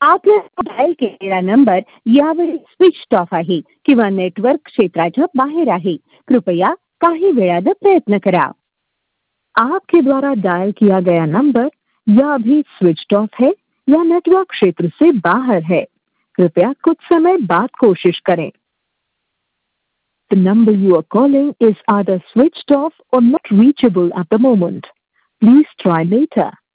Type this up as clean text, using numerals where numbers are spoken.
आपने डायल केलेला नंबर यावेळी स्विच ऑफ आहे किंवा नेटवर्क क्षेत्राच्या बाहेर आहे. कृपया काही वेळानं प्रयत्न करा. आपके द्वारा डायल किया गया नंबर या अभी स्विच ऑफ है या नेटवर्क क्षेत्र से बाहर है. कृपया कुछ समय बाद कोशिश करें. The number you are calling is either switched off or not reachable at the moment. Please try later.